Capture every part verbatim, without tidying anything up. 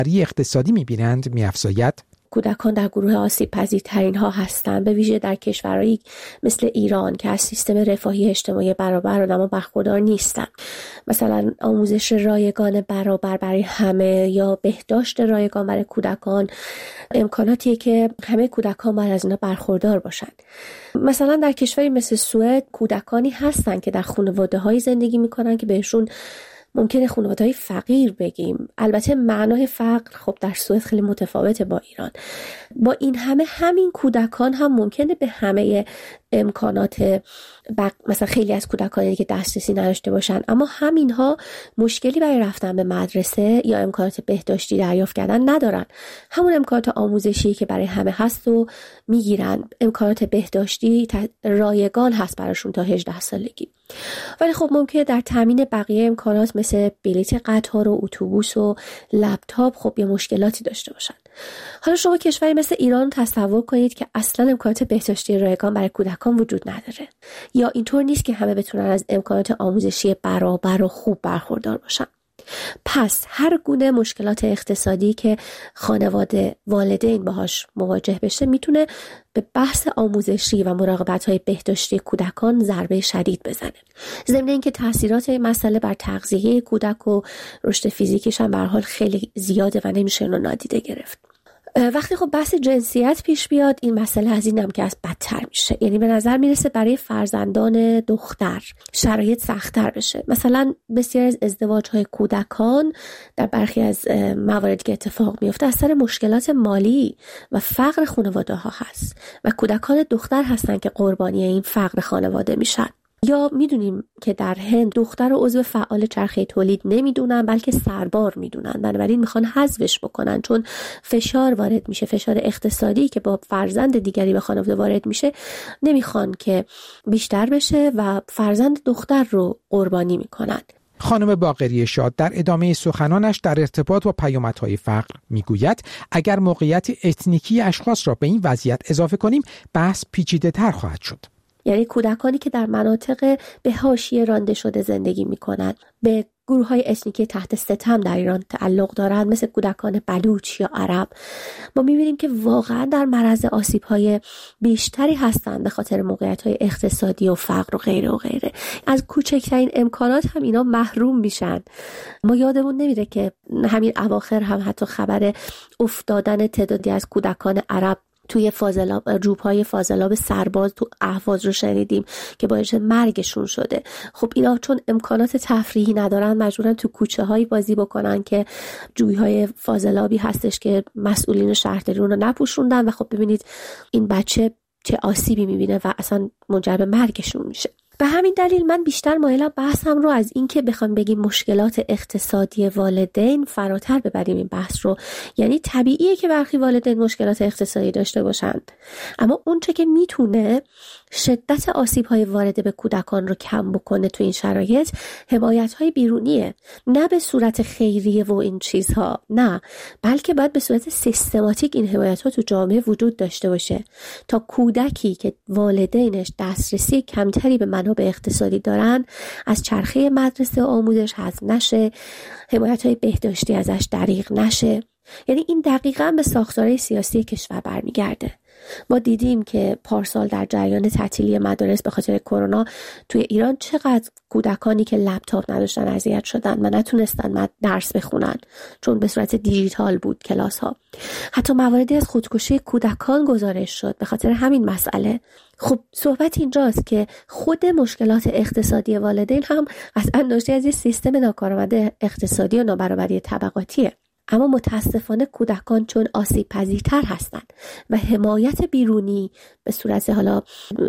اقتصادی می‌بینند می‌افزاید: کودکان در گروه آسیب پذیرترین ها هستند، به ویژه در کشورهایی مثل ایران که از سیستم رفاهی اجتماعی برابر آدم‌ها برخوردار نیستند. مثلا آموزش رایگان برابر برای همه یا بهداشت رایگان برای کودکان امکاناتیه که همه کودکان باید از اینا برخوردار باشند. مثلا در کشوری مثل سوئد کودکانی هستن که در خانواده‌های زندگی میکنن که بهشون ممکنه خانواده‌های فقیر بگیم. البته معنای فقر خب در سوئد خیلی متفاوته با ایران. با این همه همین کودکان هم ممکنه به همه امکانات بق... مثلا خیلی از کودکانی که دسترسی نداشته باشن، اما همینها مشکلی برای رفتن به مدرسه یا امکانات بهداشتی دریافت کردن ندارن. همون امکانات آموزشی که برای همه هست و میگیرن. امکانات بهداشتی رایگان هست براشون تا هجده سالگی. ولی خب ممکنه در تامین بقیه امکانات مثل بلیط قطار و اتوبوس و لپتاپ خب یه مشکلاتی داشته باشن. حالا شما کشوری مثل ایران تصور کنید که اصلا امکانات بهداشتی رایگان برای کودکان وجود نداره، یا اینطور نیست که همه بتونن از امکانات آموزشی برابر و خوب برخوردار باشن. پس هر گونه مشکلات اقتصادی که خانواده والدین باهاش مواجه بشه میتونه به بحث آموزشی و مراقبت‌های بهداشتی کودکان ضربه شدید بزنه. ضمن اینکه تاثیرات این مسئله بر تغذیه کودک و رشد فیزیکیش هم به هر حال خیلی زیاده و نمیشه اونو نادیده گرفت. وقتی خب بحث جنسیت پیش بیاد این مسئله از این هم که از بدتر میشه. یعنی به نظر میرسه برای فرزندان دختر شرایط سخت‌تر بشه. مثلا بسیار از ازدواج‌های کودکان در برخی از مواردی که اتفاق میفته از سر مشکلات مالی و فقر خانواده‌ها هست و کودکان دختر هستن که قربانی این فقر خانواده میشن. یا میدونیم که در هند دختر رو عضو فعال چرخه تولید نمیدونن بلکه سربار میدونن، بنابراین میخوان حذفش بکنن چون فشار وارد میشه، فشار اقتصادی که با فرزند دیگری به خانواده وارد میشه نمیخوان که بیشتر بشه و فرزند دختر رو قربانی میکنن. خانم باقری شاد در ادامه سخنانش در ارتباط با پیامدهای فقر میگوید اگر موقعیت اتنیکی اشخاص را به این وضعیت اضافه کنیم بحث پیچیده‌تر خواهد شد. یعنی کودکانی که در مناطق به حاشیه رانده شده زندگی میکنند، به گروه‌های اتنیکی تحت ستم در ایران تعلق دارند، مثل کودکان بلوچ یا عرب، ما می‌بینیم که واقعا در معرض آسیب‌های بیشتری هستند به خاطر موقعیت‌های اقتصادی و فقر و غیره و غیره. از کوچکترین امکانات هم اینا محروم میشن. ما یادمون نمیره که همین اواخر هم حتی خبر افتادن تعدادی از کودکان عرب توی فاضلاب، جوب‌های فاضلاب سرباز تو اهواز رو شنیدیم که باعث مرگشون شده. خب اینا چون امکانات تفریحی ندارن مجبورن تو کوچه‌های بازی بکنن که جوی‌های فاضلابی هستش که مسئولین شهرداری اون رو نپوشوندن و خب ببینید این بچه چه آسیبی می‌بینه و اصلا منجر به مرگشون میشه. به همین دلیل من بیشتر مایلم بحثم رو از این که بخوام بگیم مشکلات اقتصادی والدین فراتر ببریم این بحث رو. یعنی طبیعیه که برخی والدین مشکلات اقتصادی داشته باشند، اما اون چه که میتونه شدت آسیب‌های وارده به کودکان رو کم بکنه تو این شرایط حمایت‌های بیرونیه، نه به صورت خیریه و این چیزها، نه، بلکه باید به صورت سیستماتیک این حمایت‌ها تو جامعه وجود داشته باشه تا کودکی که والدینش دسترسی کمتری به منابع اقتصادی دارن از چرخه مدرسه و آموزش حذف نشه، حمایت‌های بهداشتی ازش دریغ نشه. یعنی این دقیقاً به ساختارهای سیاسی کشور برمیگرده. ما دیدیم که پارسال در جریان تعطیلی مدارس به خاطر کرونا توی ایران چقدر کودکانی که لپتاپ نداشتن اذیت شدن و نتونستن درس بخونن چون به صورت دیجیتال بود کلاس ها. حتی مواردی از خودکشی کودکان گزارش شد به خاطر همین مسئله. خب صحبت اینجاست که خود مشکلات اقتصادی والدین هم قطعاً ناشی از سیستم ناکارآمد اقتصادی و نابرابری طبقاتیه. اما متاسفانه کودکان چون آسیب پذیرتر هستند و حمایت بیرونی به صورت حالا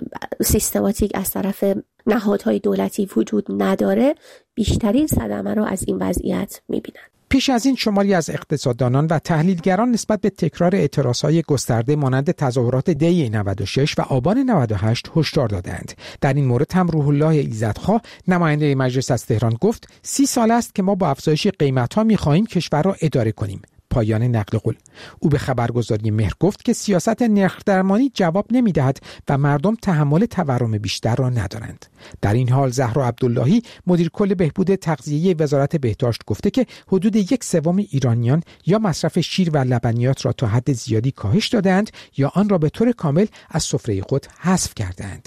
سیستماتیک از طرف نهادهای دولتی وجود نداره، بیشترین صدمه رو از این وضعیت میبینن. پیش از این شماری از اقتصاددانان و تحلیلگران نسبت به تکرار اعتراضهای گسترده مانند تظاهرات دی نود و شش و آبان نود و هشت هشدار دادند. در این مورد هم روح الله ایزدخواه نماینده مجلس از تهران گفت سی سال است که ما با افزایش قیمت‌ها می‌خواهیم کشور را اداره کنیم. پایان نقل قول. او به خبرگزاری مهر گفت که سیاست نرخ درمانی جواب نمی‌دهد و مردم تحمل تورم بیشتر را ندارند. در این حال زهرا عبداللهی مدیر کل بهبود تغذیه وزارت بهداشت گفته که حدود یک سوم ایرانیان یا مصرف شیر و لبنیات را تا حد زیادی کاهش دادند یا آن را به طور کامل از سفره خود حذف کردند.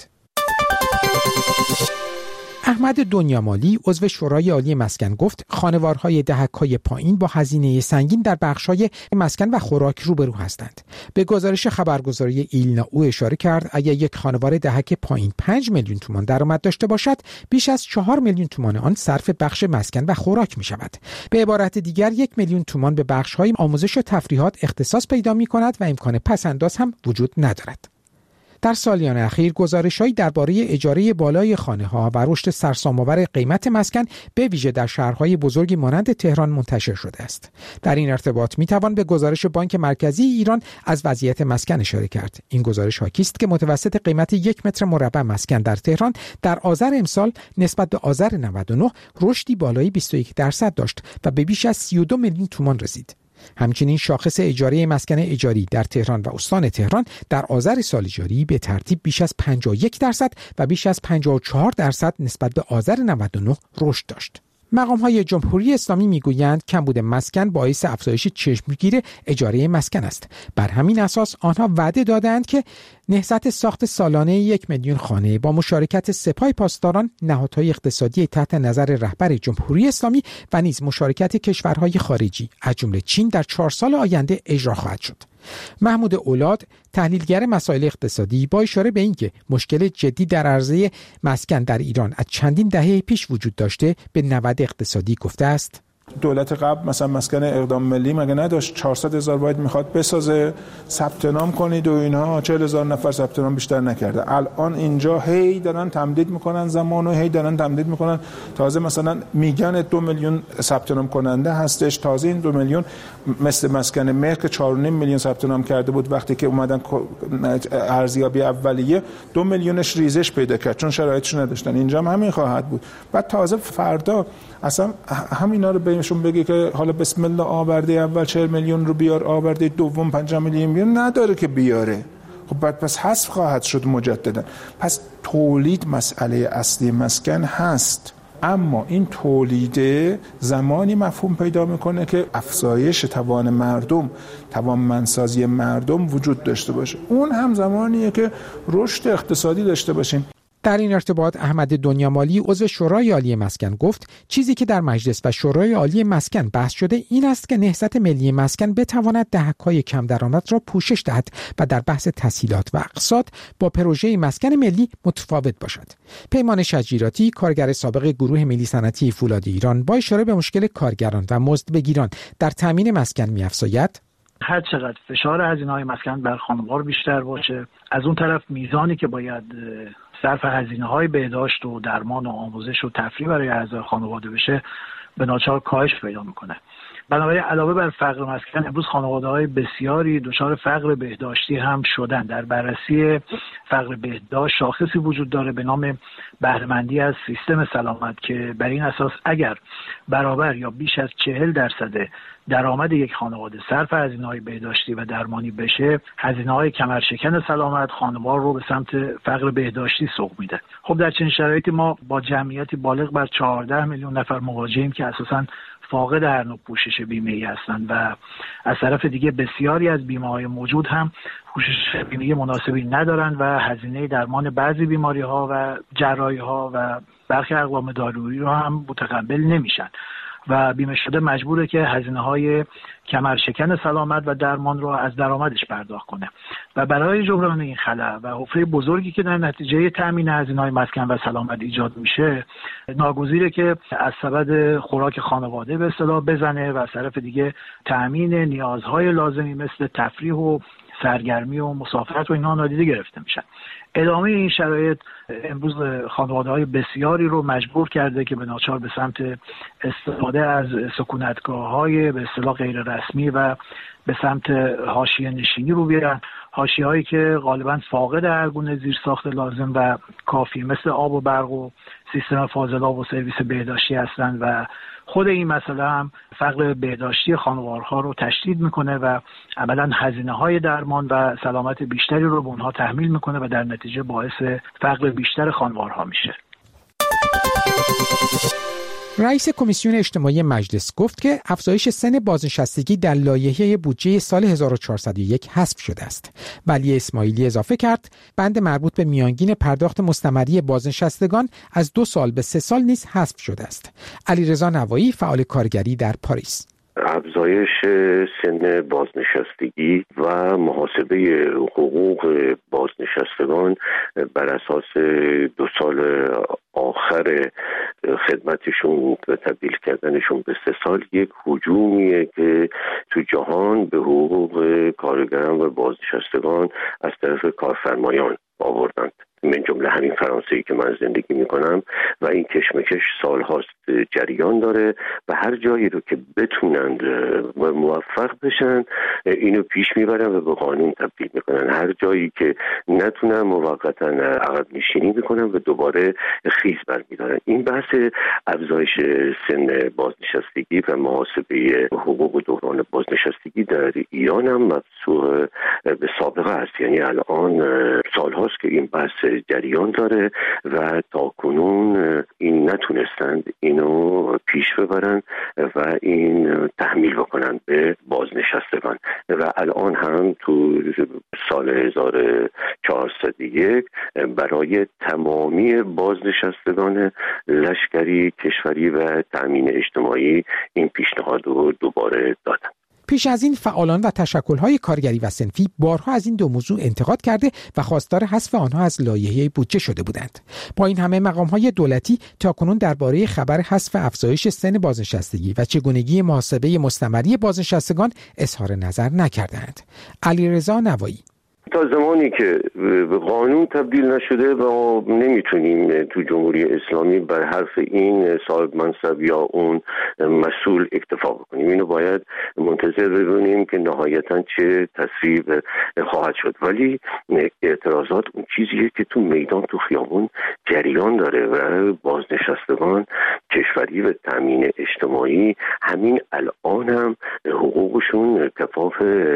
احمد دنیامالی عضو شورای عالی مسکن گفت خانوارهای دهک‌های پایین با هزینه سنگین در بخش‌های مسکن و خوراک روبرو هستند. به گزارش خبرگزاری ایلنا او اشاره کرد اگر یک خانوار دهک پایین پنج میلیون تومان درآمد داشته باشد، بیش از چهار میلیون تومان آن صرف بخش مسکن و خوراک می‌شود. به عبارت دیگر یک میلیون تومان به بخش‌های آموزش و تفریحات اختصاص پیدا می‌کند و امکان پس‌انداز هم وجود ندارد. در سالیان اخیر گزارش‌هایی درباره اجاره بالای خانه‌ها و رشد سرسام‌آور قیمت مسکن به ویژه در شهرهای بزرگی مانند تهران منتشر شده است. در این ارتباط می‌توان به گزارش بانک مرکزی ایران از وضعیت مسکن اشاره کرد. این گزارش حاکی است که متوسط قیمت یک متر مربع مسکن در تهران در آذر امسال نسبت به آذر نود و نه رشدی بالای بیست و یک درصد داشت و به بیش از سی و دو میلیون تومان رسید. همچنین شاخص اجاره مسکن اجاری در تهران و استان تهران در آذر سال جاری به ترتیب بیش از پنجاه و یک درصد و بیش از پنجاه و چهار درصد نسبت به آذر نود و نه رشد داشت. مقام‌های جمهوری اسلامی می‌گویند کمبود مسکن باعث افزایش چشمگیر اجاره مسکن است. بر همین اساس آنها وعده دادند که نهضت ساخت سالانه یک میلیون خانه با مشارکت سپاه پاسداران، نهادهای اقتصادی تحت نظر رهبر جمهوری اسلامی و نیز مشارکت کشورهای خارجی از جمله چین در چهار سال آینده اجرا خواهد شد. محمود اولاد تحلیلگر مسائل اقتصادی با اشاره به اینکه مشکل جدی در عرضه مسکن در ایران از چندین دهه پیش وجود داشته به نود اقتصادی گفته است: دولت قبل مثلا مسکن اقدام ملی مگه نداشت؟ چهارصد هزار باید میخواد بسازه، ثبت نام کنید و اینها، چهل هزار نفر ثبت نام بیشتر نکرده. الان اینجا هی دارن تمدید میکنن زمانو، هی دارن تمدید میکنن. تازه مثلا میگن دو میلیون ثبت نام کننده هستش. تازه این دو میلیون مثل مسکن مهر که چهار و نیم میلیون ثبت نام کرده بود وقتی که اومدن ارزیابی اولیه، دو میلیونش ریزش پیدا کرد چون شرایطش نداشتن. اینجا هم همین خواهد بود. بعد تازه فردا اصلا همینا رو بهشون بگی که حالا بسم الله آورده اول چهل میلیون رو بیار، آورده دوم پنج میلیون بیار، نداره که بیاره. خب بعد پس حذف خواهد شد مجددا. پس تولید مسئله اصلی مسکن هست، اما این تولیده زمانی مفهوم پیدا میکنه که افزایش توان مردم، توانمندسازی مردم وجود داشته باشه. اون هم زمانیه که رشد اقتصادی داشته باشیم. در این ارتباط احمد دنیامالی عضو شورای عالی مسکن گفت چیزی که در مجلس و شورای عالی مسکن بحث شده این است که نهضت ملی مسکن بتواند دهک‌های کم درآمد را پوشش دهد و در بحث تسهیلات و اقساط با پروژه مسکن ملی متفاوت باشد. پیمان شجیراتی کارگر سابق گروه ملی صنعتی فولاد ایران با اشاره به مشکل کارگران و مزدبگیران در تامین مسکن می‌افزاید: هر چقدر فشار هزینه‌های مسکن بر خانوار بیشتر باشه، از اون طرف میزانی که باید صرف هزینه‌های بهداشت و درمان و آموزش و تفریح برای اعضای خانواده بشه به ناچار کاهش پیدا میکنه. بنابراین علاوه بر فقر مسکن، امروز خانواده‌های بسیاری دچار فقر بهداشتی هم شدن. در بررسی فقر بهداشت شاخصی وجود داره به نام بهره‌مندی از سیستم سلامت که بر این اساس اگر برابر یا بیش از چهل درصد درآمد یک خانواده صرف هزینه‌های بهداشتی و درمانی بشه، هزینه‌های کمرشکن سلامت خانوار رو به سمت فقر بهداشتی سوق میده. خب در چنین شرایطی ما با جمعیتی بالغ بر چهارده میلیون نفر مواجهیم که اساساً فاقد هر نوع پوشش بیمه‌ای هستند و از طرف دیگه بسیاری از بیمه‌های موجود هم پوشش بیمه‌ای مناسبی ندارند و هزینه درمان بعضی بیماری‌ها و جراحی‌ها و برخی اقوام دارویی رو هم متقبل نمیشن و بیمه شده مجبوره که هزینه‌های کمرشکن سلامت و درمان رو از درآمدش پرداخت کنه و برای جبران این خلأ و حفره بزرگی که در نتیجه تامین هزینه‌های مسکن و سلامت ایجاد میشه، ناگزیره که از سبد خوراک خانواده به اصطلاح بزنه و از طرف دیگه تامین نیازهای لازمی مثل تفریح و سرگرمی و مسافرت و اینها نادیده گرفته میشن. ادامه این شرایط امروز خانواده‌های بسیاری رو مجبور کرده که به ناچار به سمت استفاده از سکونتگاه‌های به اصطلاح غیر رسمی و به سمت حاشیه نشینی رو بیارن، حاشیه‌هایی که غالباً فاقد هر گونه زیرساخت لازم و کافی مثل آب و برق و سیستم فاضلاب و سرویس بهداشتی هستند و خود این مسئله هم فقر بهداشتی خانوارها رو تشدید میکنه و عملاً هزینه‌های درمان و سلامت بیشتری رو به اونها تحمیل میکنه و در نتیجه باعث فقر بیشتر خانوارها میشه. رئیس کمیسیون اجتماعی مجلس گفت که افزایش سن بازنشستگی در لایحه بودجه سال هزار و چهارصد و یک حذف شده است. ولی اسماعیلی اضافه کرد بند مربوط به میانگین پرداخت مستمری بازنشستگان از دو سال به سه سال نیز حذف شده است. علیرضا نوایی، فعال کارگری در پاریس: افزایش سن بازنشستگی و محاسبه حقوق بازنشستگان بر اساس دو سال آخر خدمتشون و تبدیل کردنشون به سه سال یک هجومیه که تو جهان به حقوق کارگران و بازنشستگان از طرف کارفرمایان آوردند، من جمله همین فرانسه‌ای که من زندگی میکنم، و این کشمکش سالهاست جریان داره و هر جایی رو که بتونند و موفق بشن اینو پیش میبرن و به قانون تبدیل میکنن. هر جایی که نتونن موقتا عقب نشینی میکنن و دوباره خیز برمیدارن. این بحث افزایش سن بازنشستگی و محاسبه حقوق دوران بازنشستگی در ایران هم مبثوط به سابقه است. یعنی الان سالهاست که این بحث جریان داره و تا کنون این نتونستند اینو پیش ببرن و این تحمیل بکنن به بازنشستگان و الان هم تو سال هزار و چهارصد و یک برای تمامی بازنشستگان لشکری، کشوری و تامین اجتماعی این پیشنهاد رو دوباره دادن. پیش از این فعالان و تشکل‌های کارگری و صنفی بارها از این دو موضوع انتقاد کرده و خواستار حذف آنها از لایحه بودجه شده بودند. با این همه مقام‌های دولتی تاکنون درباره خبر حذف افزایش سن بازنشستگی و چگونگی محاسبه مستمری بازنشستگان اظهار نظر نکردند. علیرضا نوایی: تا زمانی که به قانون تبدیل نشده و نمیتونیم تو جمهوری اسلامی بر حرف این صاحب منصب یا اون مسئول اکتفا بکنیم. اینو باید منتظر ببینیم که نهایتاً چه تصویب خواهد شد. ولی اعتراضات اون چیزیه که تو میدان، تو خیابون جریان داره و بازنشستگان کشوری و تامین اجتماعی همین الان هم حقوقشون کفاف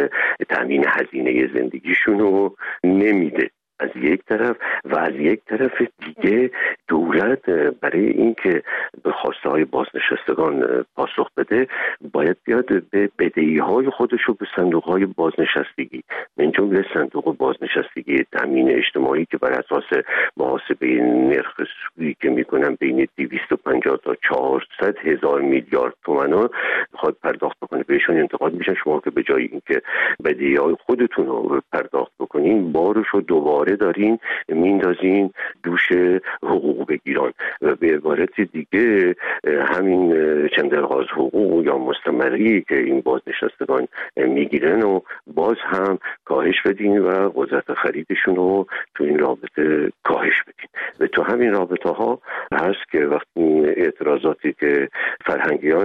تامین هزینه زندگیشون رو نمیده از یک طرف، و از یک طرف دیگه دولت برای اینکه به خواسته های بازنشستگان پاسخ بده باید بیاد به بدهی‌های خودش رو به صندوق های بازنشستگی، من جمله صندوق بازنشستگی تامین اجتماعی که بر اساس محاسبه نرخ سودی که میکنن بین دویست و پنجاه تا چهارصد هزار میلیارد تومان خواهد پرداخت بکنه. بهشون انتقاد میشن شما که به جای اینکه بدهی‌های خودتون رو پرداخت بکنین بارش رو دوباره دارین میندازین دوش حقوق بگیران و به عبارت دیگه همین چندرغاز حقوق یا مستمری که این بازنشستگان میگیرن و باز هم کاهش بدین و قدرت خریدشون رو تو این رابطه کاهش بدین. و تو همین رابطه ها هست که وقتی اعتراضاتی که فرهنگیان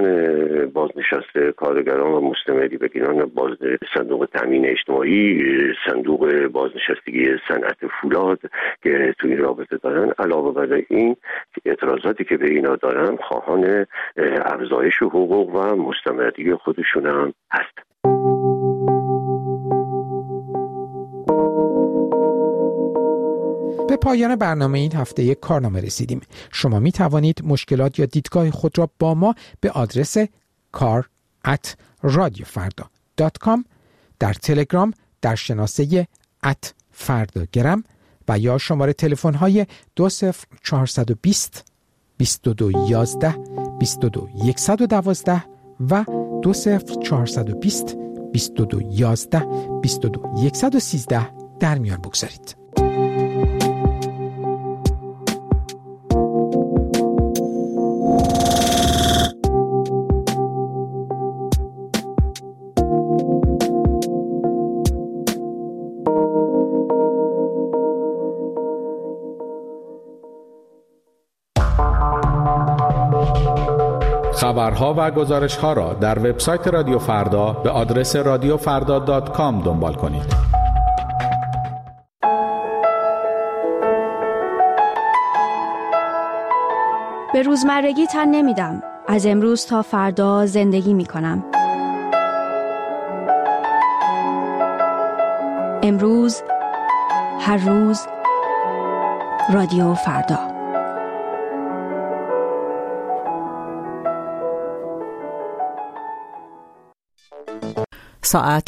بازنشست کارگران و مستمری بگیرن باز صندوق تامین اجتماعی، صندوق بازنشستگی صنعت فولاد که تو این رابطه دارن، علاوه بر این اعتراضاتی که به اینا دارن خواهان افزایش حقوق و مستمری خودشون هم هست. به پایان برنامه این هفته یک کارنامه رسیدیم. شما می توانید مشکلات یا دیدگاه خود را با ما به آدرس کار ات رادیو فردا دات کام در تلگرام در شناسه ات فرداگرم و یا شماره تلفن های دو صفر چهارصد و بیست بیست و دو یازده بیست و دو صد و دوازده و دو صفر چهارصد و بیست بیست و دو یازده بیست و دو صد و سیزده در میان بگذارید. خبرها و گزارش‌ها را در وبسایت رادیو فردا به آدرس رادیو فردا دات کام دنبال کنید. به روزمرگی تن نمیدم. از امروز تا فردا زندگی می کنم. امروز، هر روز، رادیو فردا. ساعت